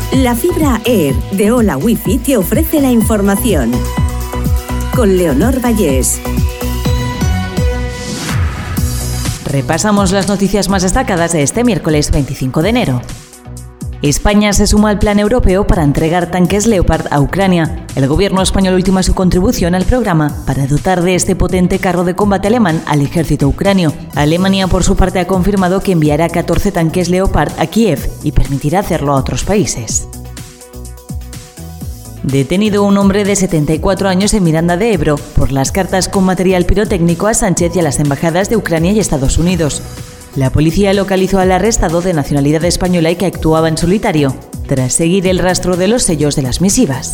La fibra Air de Hola Wifi te ofrece la información. Con Leonor Vallés. Repasamos las noticias más destacadas de este miércoles 25 de enero. España se suma al plan europeo para entregar tanques Leopard a Ucrania. El gobierno español ultima su contribución al programa para dotar de este potente carro de combate alemán al ejército ucranio. Alemania, por su parte, ha confirmado que enviará 14 tanques Leopard a Kiev y permitirá hacerlo a otros países. Detenido un hombre de 74 años en Miranda de Ebro por las cartas con material pirotécnico a Sánchez y a las embajadas de Ucrania y Estados Unidos. La policía localizó al arrestado de nacionalidad española y que actuaba en solitario, tras seguir el rastro de los sellos de las misivas.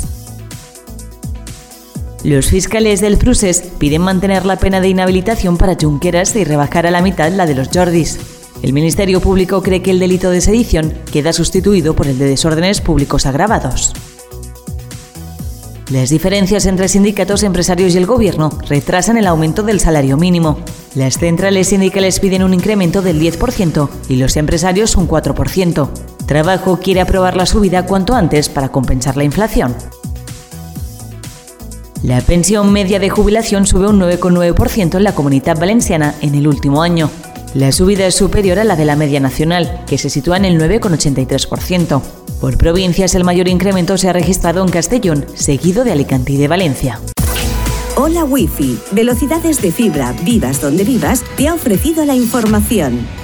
Los fiscales del Prusés piden mantener la pena de inhabilitación para Junqueras y rebajar a la mitad la de los Jordis. El Ministerio Público cree que el delito de sedición queda sustituido por el de desórdenes públicos agravados. Las diferencias entre sindicatos, empresarios y el gobierno retrasan el aumento del salario mínimo. Las centrales sindicales piden un incremento del 10% y los empresarios un 4%. Trabajo quiere aprobar la subida cuanto antes para compensar la inflación. La pensión media de jubilación sube un 9,9% en la Comunitat Valenciana en el último año. La subida es superior a la de la media nacional, que se sitúa en el 9,83%. Por provincias, el mayor incremento se ha registrado en Castellón, seguido de Alicante y de Valencia. Hola Wifi, velocidades de fibra, vivas donde vivas, te ha ofrecido la información.